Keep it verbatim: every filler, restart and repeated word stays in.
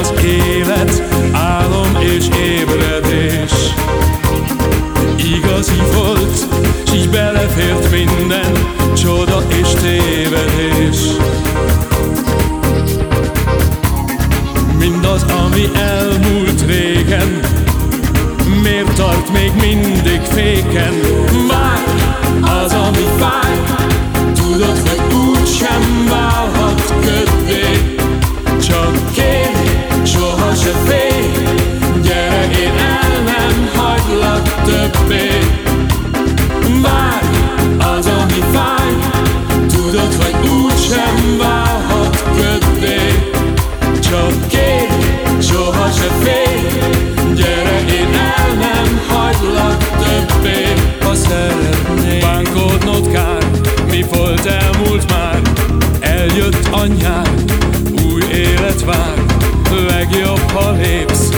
az élet, álom és ébredés. Igazi volt, s így belefért minden csoda és tévedés. Mindaz, ami elmúlt régen, miért tart még mindig féken? Várj, az, ami fáj, tudod, hogy úgysem válhat köddé. Csak kérj, soha se félj, gyere, én el nem hagylak többé. Várj, az, ami fáj, tudod, hogy úgysem válhat köddé. Csak kérj, soha se félj, gyere, én el nem hagylak többé. Ha szeretnék, bánkodnod kár, mi volt elmúlt már. Eljött a nyár, új élet vár, legjobb, ha lépsz,